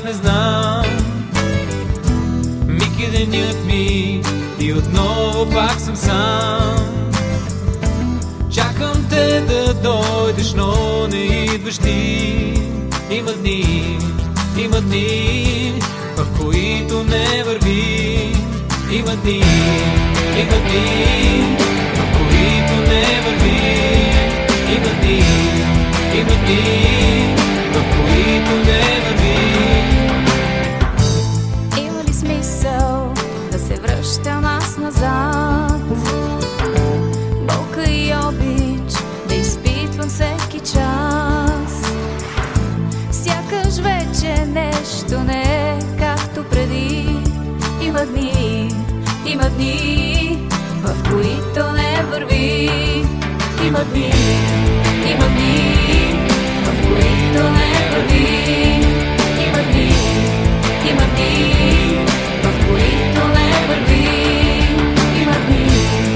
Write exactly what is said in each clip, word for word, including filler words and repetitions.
не знам. Миг е денят ми и отново пак съм сам. Чакам те да дойдеш, но не идваш ти. Има дни, има дни, в които не върви. Има дни, има дни, в които не върви. Има дни, има дни, в които не върви. Има ли смисъл да се връщам аз назад? Болка и обич да изпитвам всеки час. Сякаш вече нещо не е както преди. Има дни, има дни, в които не върви. Има дни, има дни, в които не върви. Има дни, има дни, в които не върви. Има дни.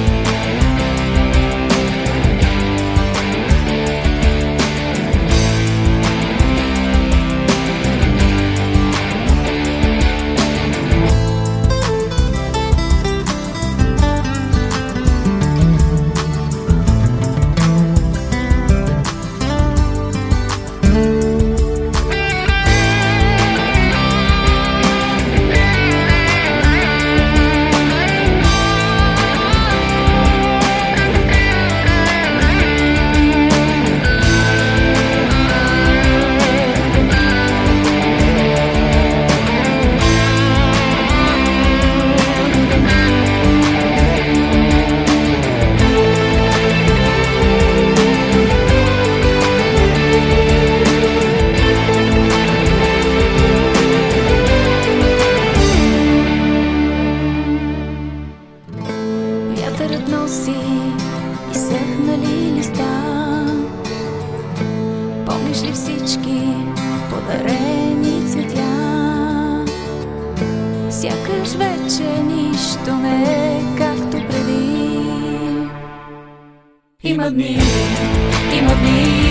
Вятърът носи изсъхнали листа. Помниш ли всички подарени цветя? Сякаш вече нищо не е както преди. Има дни, има дни,